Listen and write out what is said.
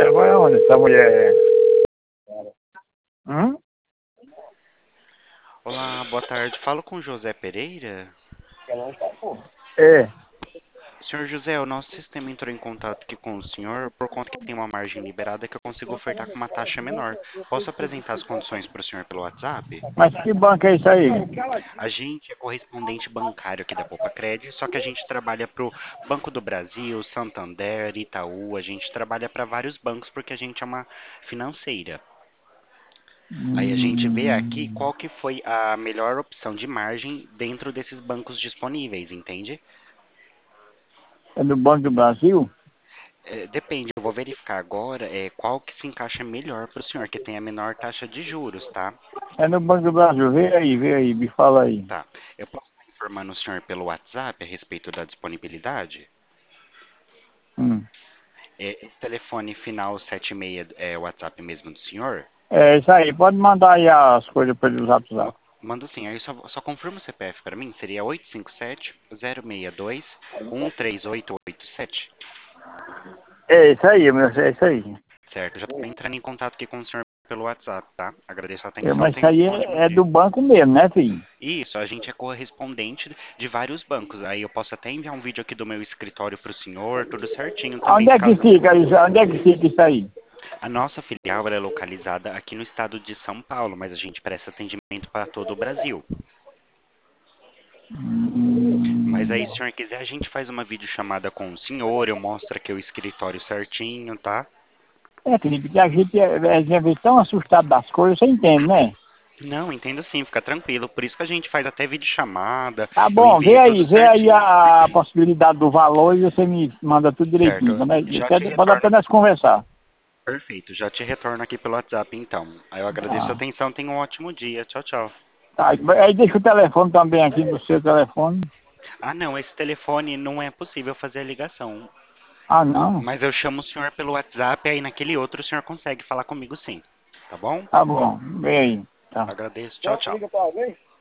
Vai onde essa mulher? Hum? Olá, boa tarde. Falo com José Pereira. É. Senhor José, o nosso sistema entrou em contato aqui com o senhor por conta que tem uma margem liberada que eu consigo ofertar com uma taxa menor. Posso apresentar as condições para o senhor pelo WhatsApp? Mas que banco é isso aí? A gente é correspondente bancário aqui da Poupa Crédito, só que a gente trabalha para o Banco do Brasil, Santander, Itaú. A gente trabalha para vários bancos porque a gente é uma financeira. Aí a gente vê aqui Hum, qual que foi a melhor opção de margem dentro desses bancos disponíveis, entende? é do Banco do Brasil? Depende, eu vou verificar agora qual que se encaixa melhor para o senhor, que tem a menor taxa de juros, tá? É no Banco do Brasil. Vê aí, me fala aí. Tá. Eu posso estar informando o senhor pelo WhatsApp a respeito da disponibilidade? Hum. Esse telefone final 76 é o WhatsApp mesmo do senhor? É isso aí. Pode mandar aí as coisas para ele usar. Manda sim, aí só confirma o CPF para mim, seria 857-062-13887. É isso aí, meu. É isso aí. Certo, já estou entrando em contato aqui com o senhor pelo WhatsApp, tá? Agradeço a É, atenção, mas isso tenha um aí ótimo é do dia. banco mesmo, né, filho? Isso, a gente é correspondente de vários bancos. Aí eu posso até enviar um vídeo aqui do meu escritório para o senhor, tudo certinho também, Onde é que caso... fica isso? Onde é que fica isso aí? A nossa filial ela é localizada aqui no estado de São Paulo, mas a gente presta atendimento para todo o Brasil. Mas aí, se o senhor quiser, a gente faz uma videochamada com o senhor, eu mostro aqui o escritório certinho, tá? É, Felipe, que a gente é tão assustado das coisas, você entende, né? Não, entendo sim, fica tranquilo. Por isso que a gente faz até videochamada, Tá eu bom, envio tudo vê aí certinho. a possibilidade do valor e você me manda tudo direitinho. Certo, já te Pode retorno. apenas conversar. Perfeito, já te retorno aqui pelo WhatsApp então. Aí eu agradeço a Tá. atenção, tenha um ótimo dia. Tchau, tchau. Tá, aí deixa o telefone também aqui do seu telefone. Ah, não, esse telefone não é possível fazer a ligação. Ah, não? Mas eu chamo o senhor pelo WhatsApp, aí naquele outro o senhor consegue falar comigo sim. Tá bom? Tá bom, vem aí. Tá. Agradeço. Tchau, tchau.